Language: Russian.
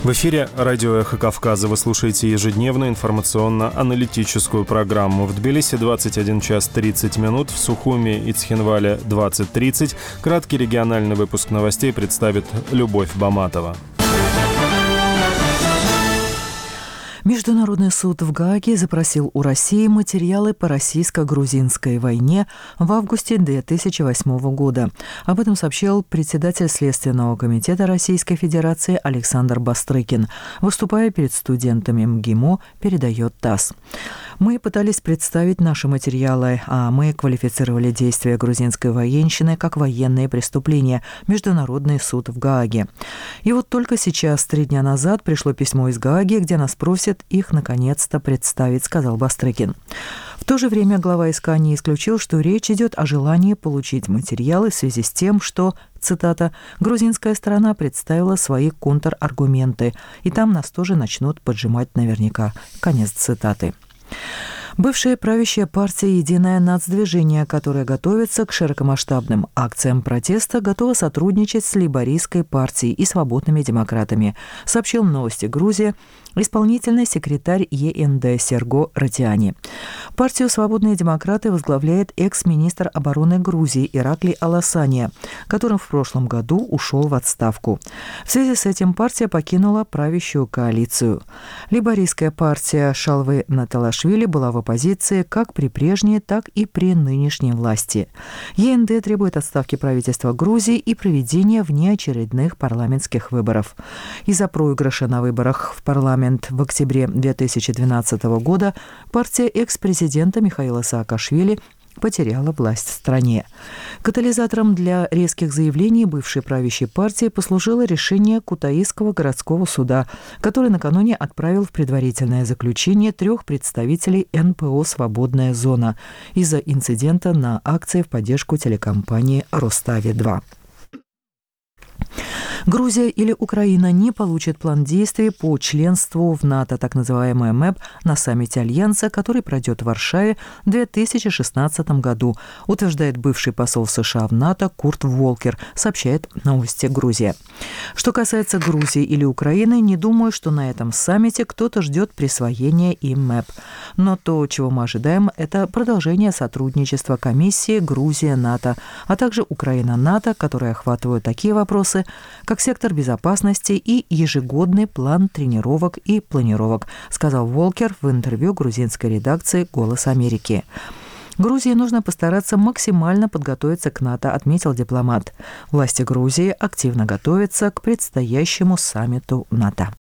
В эфире радио «Эхо Кавказа». Вы слушаете ежедневную информационно-аналитическую программу. В Тбилиси 21 час 30 минут, в Сухуми и Цхинвале 20:30. Краткий региональный выпуск новостей представит Любовь Баматова. Международный суд в Гааге запросил у России материалы по российско-грузинской войне в августе 2008 года. Об этом сообщил председатель Следственного комитета Российской Федерации Александр Бастрыкин. Выступая перед студентами МГИМО, передает ТАСС. «Мы пытались представить наши материалы, а мы квалифицировали действия грузинской военщины как военные преступления. Международный суд в Гааге. И вот только сейчас, 3 дня назад, пришло письмо из Гааги, где нас просят их наконец-то представить», — сказал Бастрыкин. В то же время глава СК не исключил, что речь идет о желании получить материалы в связи с тем, что, цитата, «грузинская сторона представила свои контраргументы, и там нас тоже начнут поджимать наверняка». Конец цитаты. Бывшая правящая партия «Единое нацдвижение», которая готовится к широкомасштабным акциям протеста, готова сотрудничать с Лейбористской партией и свободными демократами, сообщил «Новости Грузии» исполнительный секретарь ЕНД Серго Ратиани. Партию «Свободные демократы» возглавляет экс-министр обороны Грузии Ираклий Аласания, который в прошлом году ушел в отставку. В связи с этим партия покинула правящую коалицию. Лейбористская партия Шалвы Наталашвили была в оппозиции как при прежней, так и при нынешней власти. ЕНД требует отставки правительства Грузии и проведения внеочередных парламентских выборов. Из-за проигрыша на выборах в парламент в октябре 2012 года партия экс-президента Михаила Саакашвили потеряла власть в стране. Катализатором для резких заявлений бывшей правящей партии послужило решение Кутаисского городского суда, который накануне отправил в предварительное заключение 3 представителей НПО «Свободная зона» из-за инцидента на акции в поддержку телекомпании «Рустави-2». Грузия или Украина не получат план действий по членству в НАТО, так называемый МЭП, на саммите Альянса, который пройдет в Варшаве в 2016 году, утверждает бывший посол США в НАТО Курт Волкер, сообщает «Новости Грузия». Что касается Грузии или Украины, не думаю, что на этом саммите кто-то ждет присвоения им МЭП. Но то, чего мы ожидаем, это продолжение сотрудничества Комиссии Грузия-НАТО, а также Украина-НАТО, которые охватывают такие вопросы, как сектор безопасности и ежегодный план тренировок и планировок, сказал Волкер в интервью грузинской редакции «Голос Америки». Грузии нужно постараться максимально подготовиться к НАТО, отметил дипломат. Власти Грузии активно готовятся к предстоящему саммиту НАТО.